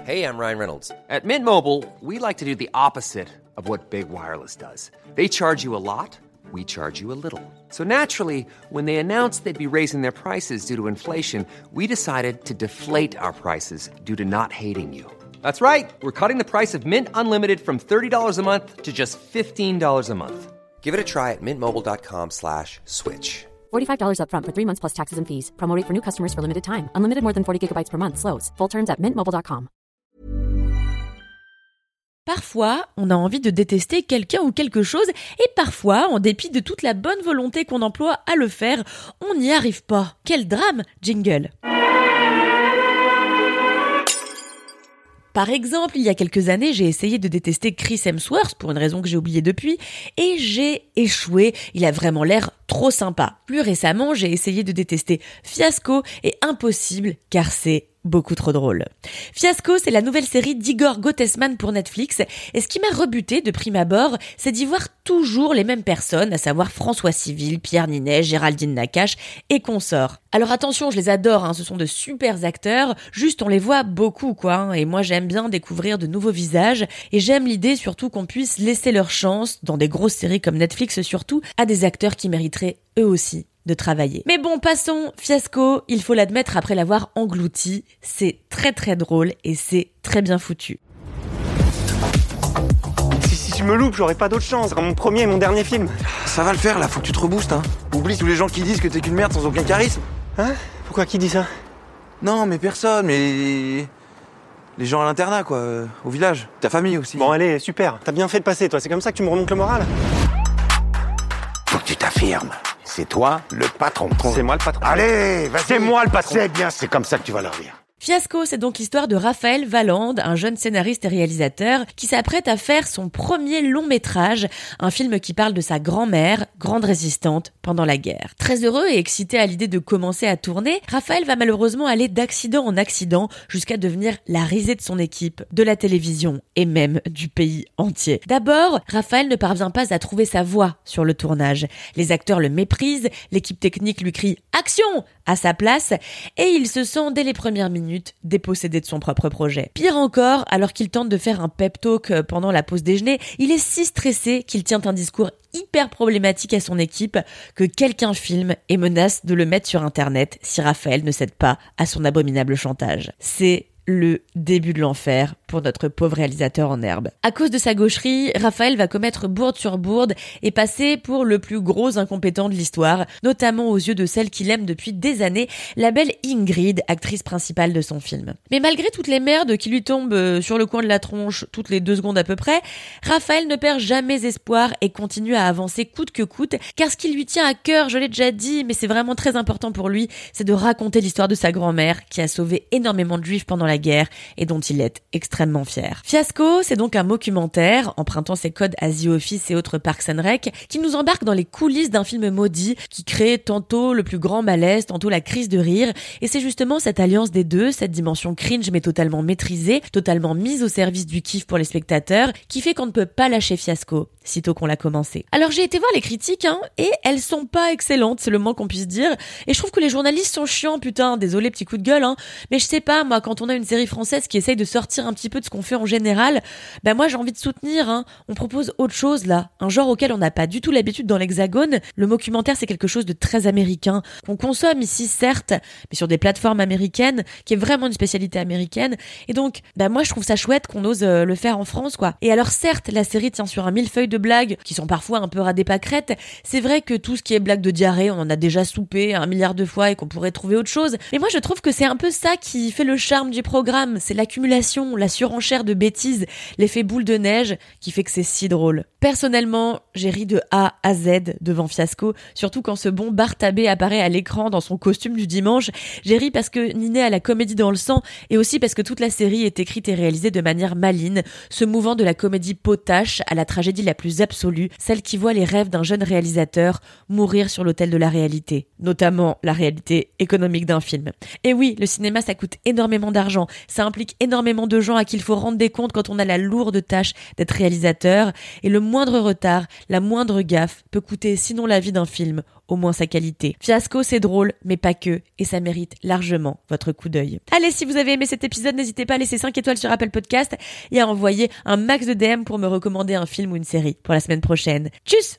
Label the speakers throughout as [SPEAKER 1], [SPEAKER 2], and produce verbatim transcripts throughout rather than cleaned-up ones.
[SPEAKER 1] Hey, I'm Ryan Reynolds. At Mint Mobile, we like to do the opposite of what Big Wireless does. They charge you a lot, we charge you a little. So naturally, when they announced they'd be raising their prices due to inflation, we decided to deflate our prices due to not hating you. That's right. We're cutting the price of Mint Unlimited from thirty dollars a month to just fifteen dollars a month. Give it a try at mintmobile.com slash switch.
[SPEAKER 2] forty-five dollars up front for three months plus taxes and fees. Promo rate for new customers for limited time. Unlimited more than forty gigabytes per month. Slows full terms at mint mobile dot com.
[SPEAKER 3] Parfois, on a envie de détester quelqu'un ou quelque chose et parfois, en dépit de toute la bonne volonté qu'on emploie à le faire, on n'y arrive pas. Quel drame, jingle! Par exemple, il y a quelques années, j'ai essayé de détester Chris Hemsworth pour une raison que j'ai oubliée depuis et j'ai échoué. Il a vraiment l'air trop sympa. Plus récemment, j'ai essayé de détester Fiasco et impossible car c'est beaucoup trop drôle. Fiasco, c'est la nouvelle série d'Igor Gottesman pour Netflix et ce qui m'a rebuté de prime abord, c'est d'y voir toujours les mêmes personnes, à savoir François Civil, Pierre Ninet, Géraldine Nakache et consorts. Alors attention, je les adore, hein, ce sont de super acteurs, juste on les voit beaucoup quoi, hein, et moi j'aime bien découvrir de nouveaux visages et j'aime l'idée surtout qu'on puisse laisser leur chance, dans des grosses séries comme Netflix surtout, à des acteurs qui mériteraient eux aussi de travailler. Mais bon, passons, Fiasco, il faut l'admettre après l'avoir englouti, c'est très très drôle et c'est très bien foutu.
[SPEAKER 4] Si, si je me loupe, j'aurai pas d'autre chance, ce sera mon premier et mon dernier film.
[SPEAKER 5] Ça va le faire là, faut que tu te reboostes hein. Oublie tous les gens qui disent que t'es qu'une merde sans aucun charisme.
[SPEAKER 4] Hein? Pourquoi qui dit ça?
[SPEAKER 5] Non mais personne, mais... les gens à l'internat quoi, euh, au village, ta famille aussi.
[SPEAKER 4] Bon allez, super, t'as bien fait de passer toi, c'est comme ça que tu me remontes le moral?
[SPEAKER 6] Faut que tu t'affirmes. C'est toi le patron.
[SPEAKER 4] C'est moi le patron.
[SPEAKER 6] Allez, vas-y.
[SPEAKER 4] C'est moi le patron.
[SPEAKER 6] C'est bien, c'est comme ça que tu vas leur dire.
[SPEAKER 3] Fiasco, c'est donc l'histoire de Raphaël Valande, un jeune scénariste et réalisateur qui s'apprête à faire son premier long métrage, un film qui parle de sa grand-mère, grande résistante pendant la guerre. Très heureux et excité à l'idée de commencer à tourner, Raphaël va malheureusement aller d'accident en accident jusqu'à devenir la risée de son équipe, de la télévision et même du pays entier. D'abord, Raphaël ne parvient pas à trouver sa voix sur le tournage. Les acteurs le méprisent, l'équipe technique lui crie « Action !» à sa place et il se sent dès les premières minutes dépossédé de son propre projet. Pire encore, alors qu'il tente de faire un pep talk pendant la pause déjeuner, il est si stressé qu'il tient un discours hyper problématique à son équipe que quelqu'un filme et menace de le mettre sur internet si Raphaël ne cède pas à son abominable chantage. C'est le début de l'enfer pour notre pauvre réalisateur en herbe. À cause de sa gaucherie, Raphaël va commettre bourde sur bourde et passer pour le plus gros incompétent de l'histoire, notamment aux yeux de celle qu'il aime depuis des années, la belle Ingrid, actrice principale de son film. Mais malgré toutes les merdes qui lui tombent sur le coin de la tronche toutes les deux secondes à peu près, Raphaël ne perd jamais espoir et continue à avancer coûte que coûte, car ce qui lui tient à cœur, je l'ai déjà dit, mais c'est vraiment très important pour lui, c'est de raconter l'histoire de sa grand-mère qui a sauvé énormément de juifs pendant la guerre et dont il est extrêmement fier. Fiasco, c'est donc un documentaire, empruntant ses codes à The Office et autres Parks and Rec, qui nous embarque dans les coulisses d'un film maudit qui crée tantôt le plus grand malaise, tantôt la crise de rire, et c'est justement cette alliance des deux, cette dimension cringe mais totalement maîtrisée, totalement mise au service du kiff pour les spectateurs, qui fait qu'on ne peut pas lâcher Fiasco, sitôt qu'on l'a commencé. Alors j'ai été voir les critiques, hein, et elles sont pas excellentes, c'est le moins qu'on puisse dire, et je trouve que les journalistes sont chiants, putain, désolé petit coup de gueule, hein, mais je sais pas, moi, quand on a une série française qui essaye de sortir un petit peu de ce qu'on fait en général, ben moi j'ai envie de soutenir, hein. On propose autre chose là, un genre auquel on n'a pas du tout l'habitude dans l'Hexagone. Le documentaire c'est quelque chose de très américain, qu'on consomme ici certes, mais sur des plateformes américaines, qui est vraiment une spécialité américaine, et donc ben moi je trouve ça chouette qu'on ose euh, le faire en France quoi. Et alors certes la série tient sur un millefeuille de blagues qui sont parfois un peu radées pâquerettes, c'est vrai que tout ce qui est blague de diarrhée on en a déjà soupé un milliard de fois et qu'on pourrait trouver autre chose, mais moi je trouve que c'est un peu ça qui fait le charme du programme, c'est l'accumulation, la surenchère de bêtises, l'effet boule de neige qui fait que c'est si drôle. Personnellement, j'ai ri de A à Z devant Fiasco, surtout quand ce bon Bartabé apparaît à l'écran dans son costume du dimanche. J'ai ri parce que Ninet a la comédie dans le sang et aussi parce que toute la série est écrite et réalisée de manière maligne, se mouvant de la comédie potache à la tragédie la plus absolue, celle qui voit les rêves d'un jeune réalisateur mourir sur l'autel de la réalité, notamment la réalité économique d'un film. Et oui, le cinéma ça coûte énormément d'argent, ça implique énormément de gens à qui il faut rendre des comptes quand on a la lourde tâche d'être réalisateur, et le moindre retard, la moindre gaffe peut coûter sinon la vie d'un film, au moins sa qualité. Fiasco, c'est drôle, mais pas que, et ça mérite largement votre coup d'œil. Allez, si vous avez aimé cet épisode, n'hésitez pas à laisser cinq étoiles sur Apple Podcast et à envoyer un max de D M pour me recommander un film ou une série pour la semaine prochaine. Tchuss!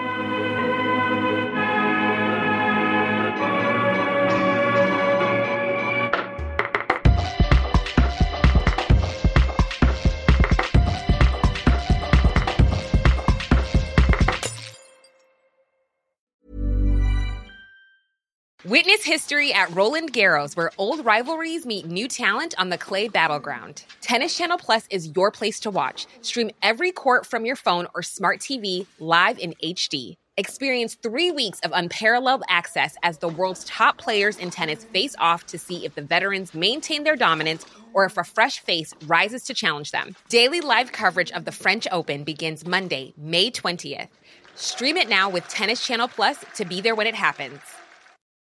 [SPEAKER 7] Witness history at Roland Garros, where old rivalries meet new talent on the clay battleground. Tennis Channel Plus is your place to watch. Stream every court from your phone or smart T V live in H D. Experience three weeks of unparalleled access as the world's top players in tennis face off to see if the veterans maintain their dominance or if a fresh face rises to challenge them. Daily live coverage of the French Open begins Monday, May twentieth. Stream it now with Tennis Channel Plus to be there when it happens.